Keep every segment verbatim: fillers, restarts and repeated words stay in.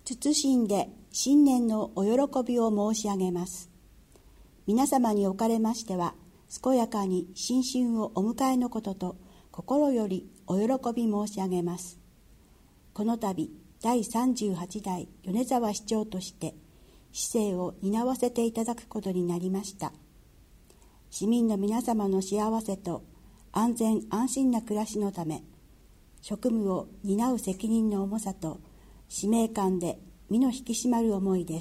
謹んで新年のお喜びを申し上げます。皆様におかれましては、健やかに新春をお迎えのことと心よりお喜び申し上げます。この度だいさんじゅうはちだい米沢市長として市政を担わせていただくことになりました。市民の皆様の幸せと安全安心な暮らしのため、職務を担う責任の重さと使命感で身の引き締まる思いです。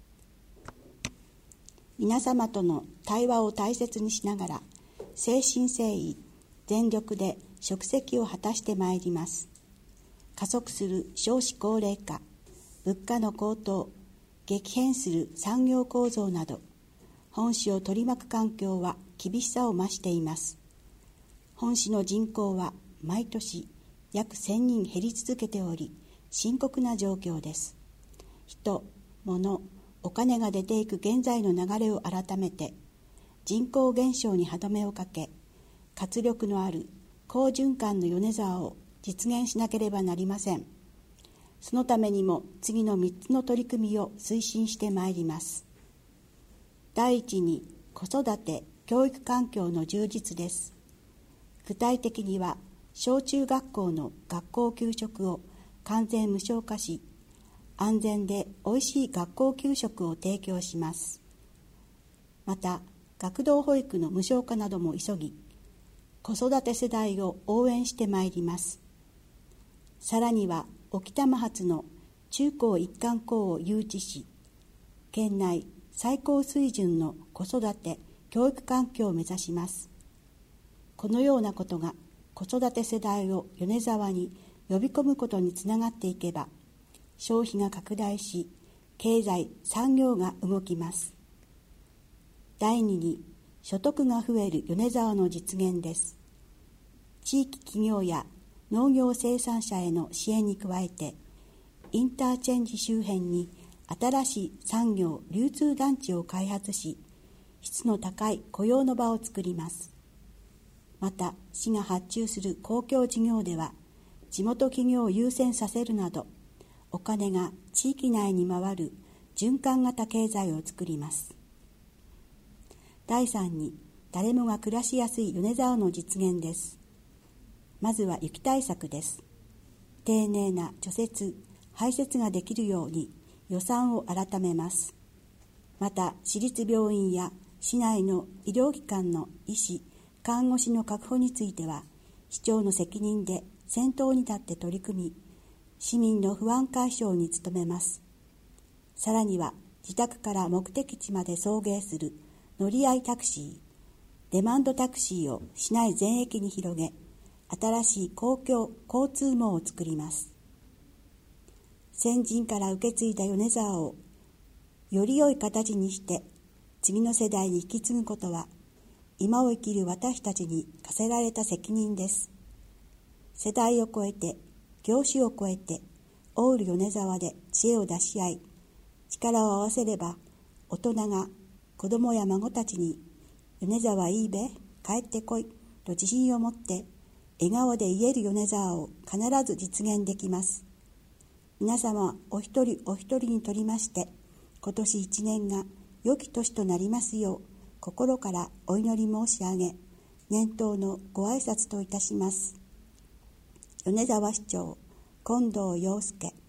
皆様との対話を大切にしながら、誠心誠意全力で職責を果たしてまいります。加速する少子高齢化、物価の高騰、激変する産業構造など、本市を取り巻く環境は厳しさを増しています。本市の人口は毎年約せんにん減り続けており、深刻な状況です。人、物、お金が出ていく現在の流れを改めて、人口減少に歯止めをかけ、活力のある好循環の米沢を実現しなければなりません。そのためにも次のみっつの取り組みを推進してまいります。第一に、子育て・教育環境の充実です。具体的には、小中学校の学校給食を完全無償化し、安全でおいしい学校給食を提供します。また、学童保育の無償化なども急ぎ、子育て世代を応援してまいります。さらには、沖多摩発の中高一貫校を誘致し、県内最高水準の子育て・教育環境を目指します。このようなことが子育て世代を米沢に呼び込むことにつながっていけば、消費が拡大し、経済・産業が動きます。第二に、所得が増える米沢の実現です。地域企業や農業生産者への支援に加えて、インターチェンジ周辺に新しい産業・流通団地を開発し、質の高い雇用の場を作ります。また、市が発注する公共事業では、地元企業を優先させるなど、お金が地域内に回る循環型経済を作ります。第三に、誰もが暮らしやすい米沢の実現です。まずは雪対策です。丁寧な除雪・排雪ができるように予算を改めます。また、市立病院や市内の医療機関の医師・看護師の確保については、市長の責任で先頭に立って取り組み、市民の不安解消に努めます。さらには、自宅から目的地まで送迎する乗り合いタクシー、デマンドタクシーを市内全域に広げ、新しい公共交通網を作ります。先人から受け継いだ米沢をより良い形にして次の世代に引き継ぐことは、今を生きる私たちに課せられた責任です。世代を超えて、業種を超えて、オール米沢で知恵を出し合い、力を合わせれば、大人が子供や孫たちに、米沢いいべ、帰ってこい、と自信を持って、笑顔で言える米沢を必ず実現できます。皆様お一人お一人にとりまして、今年一年が良き年となりますよう、心からお祈り申し上げ、年頭のご挨拶といたします。米沢市長、近藤洋介。